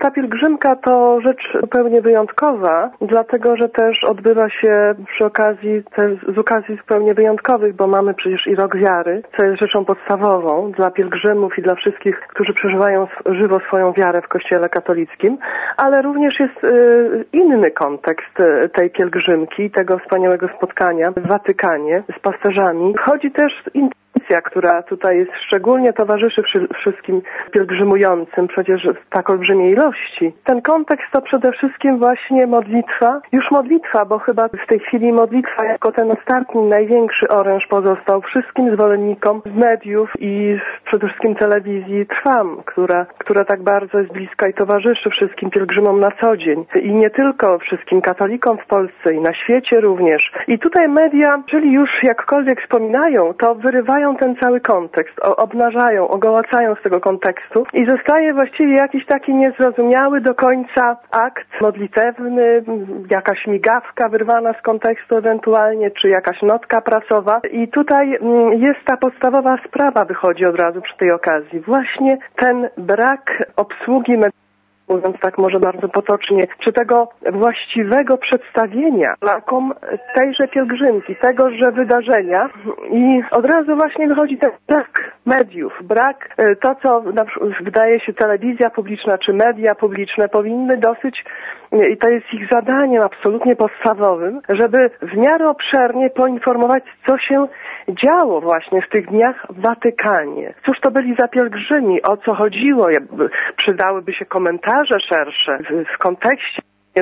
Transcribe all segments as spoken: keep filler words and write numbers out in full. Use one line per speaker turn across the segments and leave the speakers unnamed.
Ta pielgrzymka to rzecz zupełnie wyjątkowa, dlatego że też odbywa się przy okazji, z okazji zupełnie wyjątkowych, bo mamy przecież i rok wiary, co jest rzeczą podstawową dla pielgrzymów i dla wszystkich, którzy przeżywają żywo swoją wiarę w Kościele katolickim, ale również jest y, inny kontekst tej pielgrzymki, tego wspaniałego spotkania w Watykanie z pasterzami. Chodzi też intencja, która tutaj jest szczególnie towarzyszy wszystkim pielgrzymującym, przecież w tak olbrzymiej ilości. Ten kontekst to przede wszystkim właśnie modlitwa, już modlitwa, bo chyba w tej chwili modlitwa jako ten ostatni, największy oręż pozostał wszystkim zwolennikom mediów i przede wszystkim telewizji Trwam, która, która tak bardzo jest bliska i towarzyszy wszystkim pielgrzymom na co dzień. I nie tylko wszystkim katolikom w Polsce i na świecie również. I tutaj media, jeżeli już jakkolwiek wspominają, to wyrywają ten cały kontekst, obnażają, ogołacają z tego kontekstu i zostaje właściwie jakiś taki niezrozumiały do końca akt modlitewny, jakaś migawka wyrwana z kontekstu ewentualnie, czy jakaś notka prasowa. I tutaj jest ta podstawowa sprawa, wychodzi od razu przy tej okazji. Właśnie ten brak obsługi medycznej, mówiąc tak może bardzo potocznie, czy tego właściwego przedstawienia Polakom tejże pielgrzymki, tegoże wydarzenia i od razu właśnie wychodzi ten brak mediów, brak to, co na przykład wydaje się telewizja publiczna czy media publiczne powinny dosyć, i to jest ich zadaniem absolutnie podstawowym, żeby w miarę obszernie poinformować, co się działo właśnie w tych dniach w Watykanie. Cóż to byli za pielgrzymi, o co chodziło, przydałyby się komentarze szersze w, w kontekście,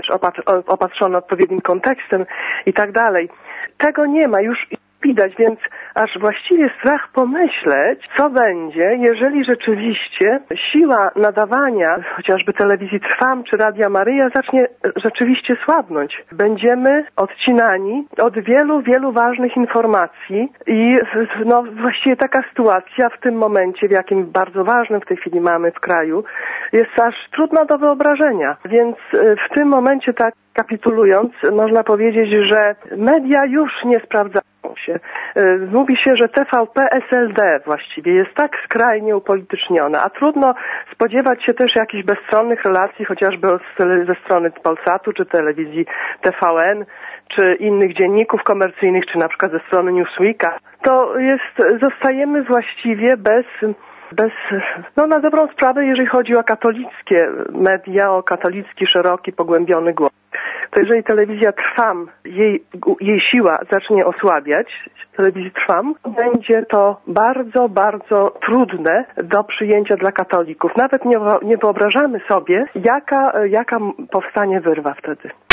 opatrzone odpowiednim kontekstem i tak dalej. Tego nie ma, już widać, więc aż właściwie strach pomyśleć, co będzie, jeżeli rzeczywiście siła nadawania chociażby telewizji Trwam czy Radia Maryja zacznie rzeczywiście słabnąć. Będziemy odcinani od wielu, wielu ważnych informacji i no, właściwie taka sytuacja w tym momencie, w jakim bardzo ważnym w tej chwili mamy w kraju, jest aż trudna do wyobrażenia. Więc w tym momencie, tak kapitulując, można powiedzieć, że media już nie sprawdzają się. Mówi się, że T V P S L D właściwie jest tak skrajnie upolityczniona, a trudno spodziewać się też jakichś bezstronnych relacji, chociażby ze strony Polsatu, czy telewizji T V N, czy innych dzienników komercyjnych, czy na przykład ze strony Newsweeka. To jest, zostajemy właściwie bez Bez, no na dobrą sprawę, jeżeli chodzi o katolickie media, o katolicki, szeroki, pogłębiony głos, to jeżeli telewizja Trwam, jej, jej siła zacznie osłabiać, telewizji Trwam, będzie to bardzo, bardzo trudne do przyjęcia dla katolików. Nawet nie, nie wyobrażamy sobie, jaka, jaka powstanie wyrwa wtedy.